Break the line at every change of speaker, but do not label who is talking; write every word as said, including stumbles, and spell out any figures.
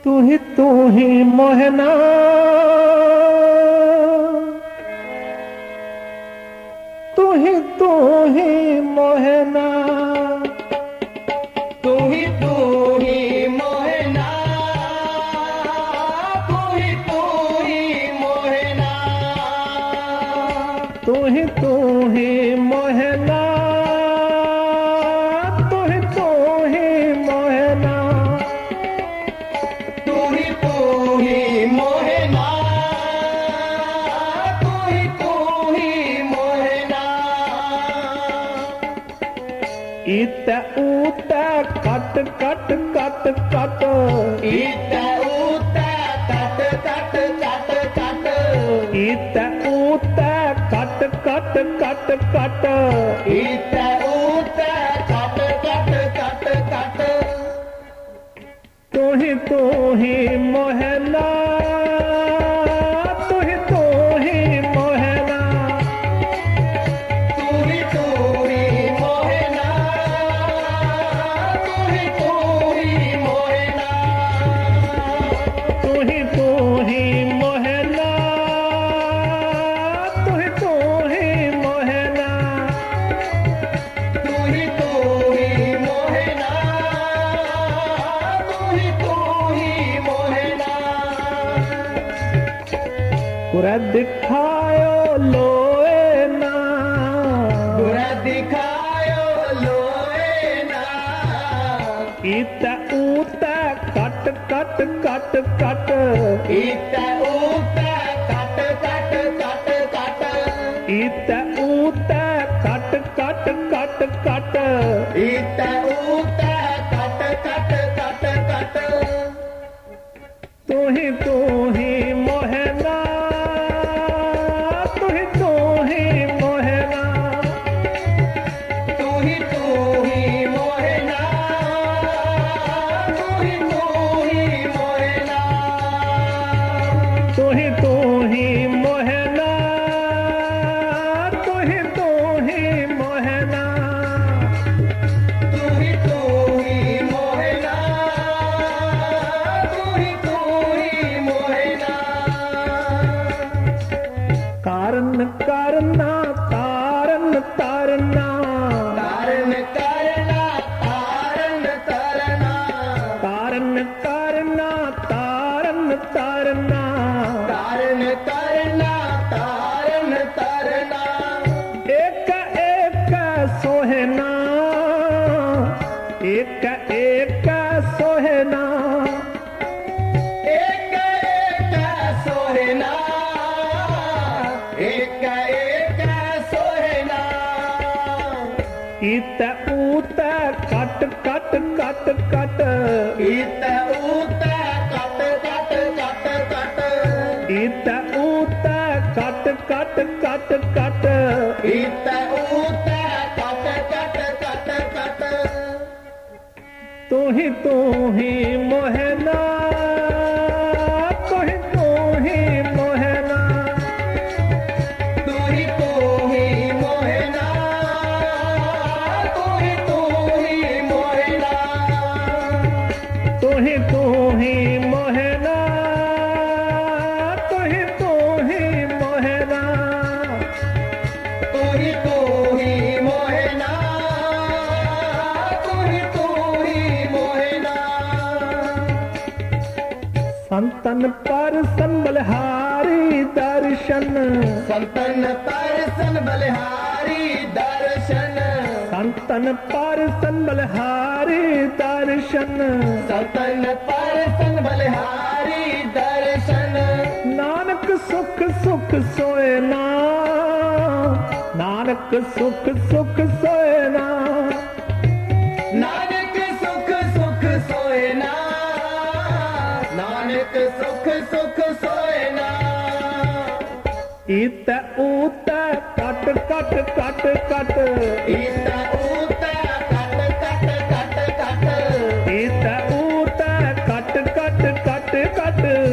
तू ही तू ही मोहना, तू ही तू ही मोहना,
तू ही तू ही मोहना, तू ही तू ही मोहना,
तू ही तू ही मोहना, तू ही तू ही मोहना,
तू ही तू ही मोहना, तू ही तू ही मोहना।
इत ऊत कट कट कट कट,
इत ऊत कट कट कट कट,
इत ऊत कट कट कट कट,
इत ऊत कट कट कट कट।
तू ही तू ही मोहना, तू ही तू ही मोहना,
तू ही तू ही मोहना, तू ही तू ही मोहना,
तू ही तू ही मोहना, तू ही तू ही मोहना,
तू ही तू ही मोहना, तू ही तू ही मोहना।
कुरा दिखायो लोए ना,
बुरा दिखायो लोए ना,
इत ऊत कट कट कट कट,
इत ऊत कट कट कट कट,
इत ऊत कट कट कट कट,
इत ऊत कट कट कट कट।
तू ही तू ही मोहना, तू ही तू ही मोहना,
तू ही तू ही मोहना, तू ही तू ही मोहना,
तू ही तू ही मोहना, तू ही तू ही मोहना,
तू ही तू ही मोहना, तू ही तू ही मोहना।
कारण करना तारन तारना,
तारन करना तारन तरना,
कारण करना तारन तारना,
तारन करना तारन तरना,
एक एक सोहना, एक एक सोहना,
एक एक सोहना, एक एक सोहना,
इत ऊत कट कट कट कट,
इत ऊत कट कट कट कट,
इत ऊत कट कट कट कट,
इत ऊत कट कट कट कट।
तू ही तू ही मोहना, तू ही तू ही मोहना,
तू ही तू ही मोहना, तू ही तू ही मोहना,
तू ही तू ही मोहना, तू ही तू ही मोहना,
तू ही तू ही मोहना, तू ही तू ही मोहना।
संतन पर संबलहारी दर्शन,
संतन परसन बलिहारी दर्शन,
संतन पर संबलहारी दर्शन,
संतन परसन बलिहारी दर्शन,
नानक सुख सुख सोएना, नानक सुख सुख सोएना,
नानक सुख सुख सोएना, नानक सुख सुख सोएना।
इत ऊत कट कट कट कट,
इत ऊत कट कट कट कट,
इत ऊत कट कट कट कट,